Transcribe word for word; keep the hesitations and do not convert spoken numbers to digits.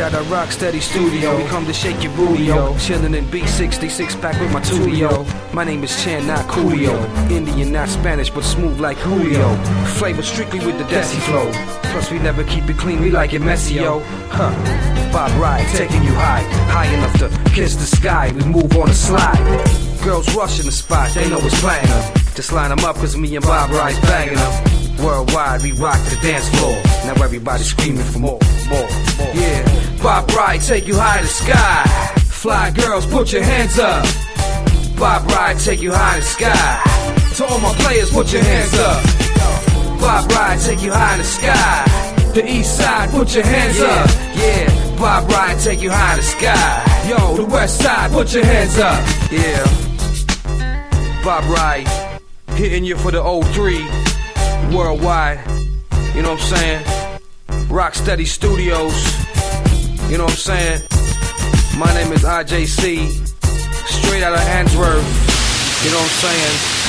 out of Rocksteady Studio. We come to shake your booty, yo. Chillin' in B sixty-six pack with my Tudio. My name is Chan, not Coolio. Indian, not Spanish, but smooth like Julio. Flavor strictly with the Desi flow. Plus we never keep it clean, we like it messy, yo. Huh. Bob Ride, taking you high. High enough to kiss the sky. We move on the slide. Girls rushing the spot, they know it's playing them. Just line them up, cause me and Bob Ride's bagging them. Worldwide, we rock the dance floor. Now everybody screaming for more, more, more. Yeah, Bob Ride, take you high to the sky. Fly girls, put your hands up. Bob Ride, take you high to the sky. To all my players, put your hands up. Bob Ride, take you high to the sky. The east side, put your hands yeah, up. Yeah, Bob Ride, take you high to the sky. Yo, the west side, put your hands up. Yeah, Bob Ride, hitting you for the oh three. Worldwide, you know what I'm saying? Rocksteady Studios, you know what I'm saying? My name is I J C, straight out of Handsworth, you know what I'm saying?